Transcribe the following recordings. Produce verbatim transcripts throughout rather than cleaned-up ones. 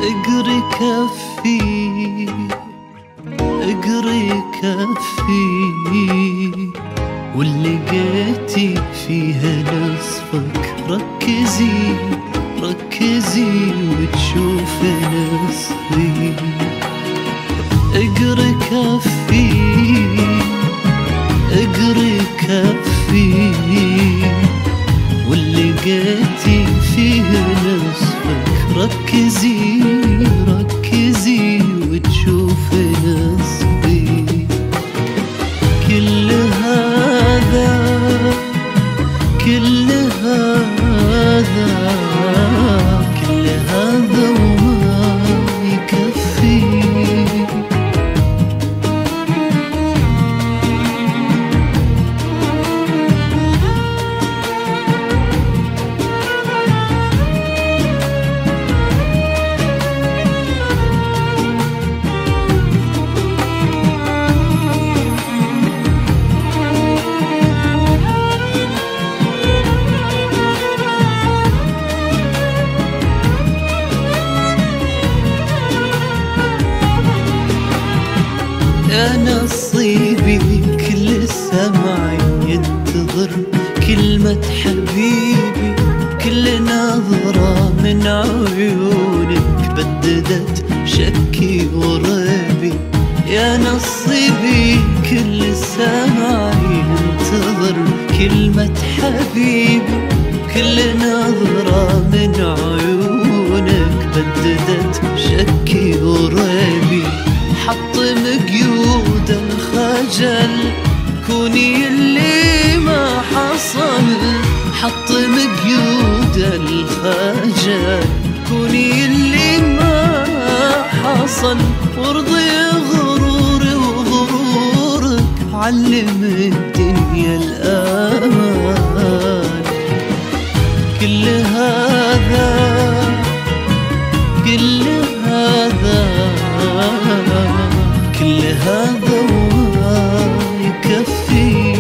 اقري كفي اقري كفي واللي لقيتي فيها نصفك ركزي ركزي وتشوف نصفي. اقري كفي اقري كفي واللي لقيتي فيها نصفك ركزي ركزي وتشوف نصفي. كل هذا كل هذا كل هذا وما يكفي. يا نصيبي كل سمعي ينتظر كلمة حبيبي، كل نظرة من عيونك بددت شكي وريبي. يا نصيبي كل سمعي ينتظر كلمة حبيبي، كل نظرة من عيونك بددت شكي وريبي. حطم قيود الخجل كوني اللي ما حصل، حطم قيود الخجل كوني اللي ما حصل. وارضي غروري وغرورك علم الدنيا الآن. كل هذا كل هذا كل هذا وما يكفي.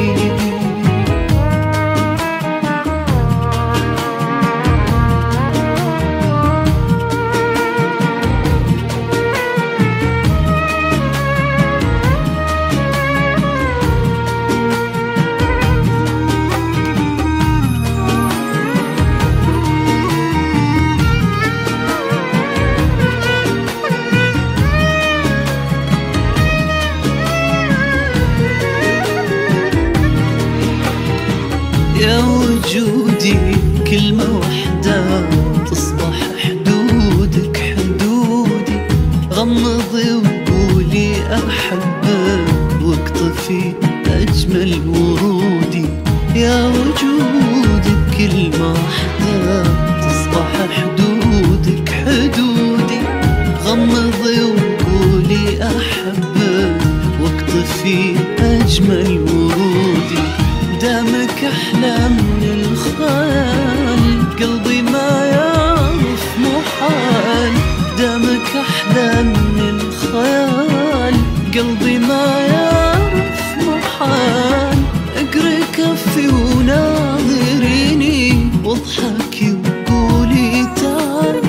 يا وجودي كلمة واحدة تصبح حدودك حدودي. غمضي وقولي أحبك واقطفي أجمل ورودي. يا وجودي كلمة واحدة تصبح حدودك حدودي. غمضي وقولي أحبك واقطفي أجمل ورودي. دامك أحلى من الخيال قلبي ما يعرف محال. دامك أحلى من الخيال قلبي ما يعرف محال. اقري كفي وناظريني واضحكي وقولي تعال.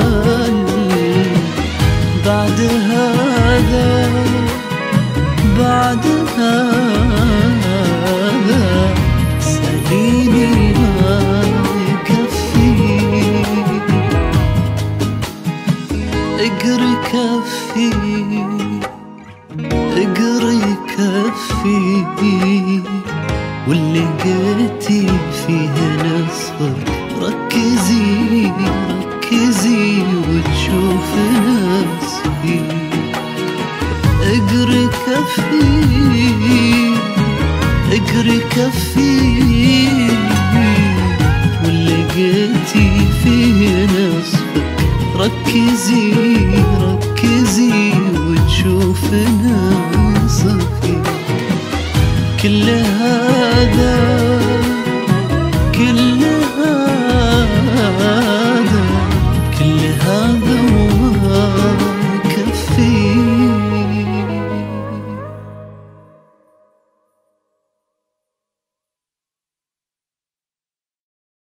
بعد هذا بعد هذا سأليني ما يكفي. اقري كفي اقري كفي واللي لقيتي فيها نصفك ركزي ركزي وتشوف نصفي. اقري كفي اقري كفي واللي لقيتي فيه نصفك ركزي ركزي وتشوف نصفي. كل هذا كل هذا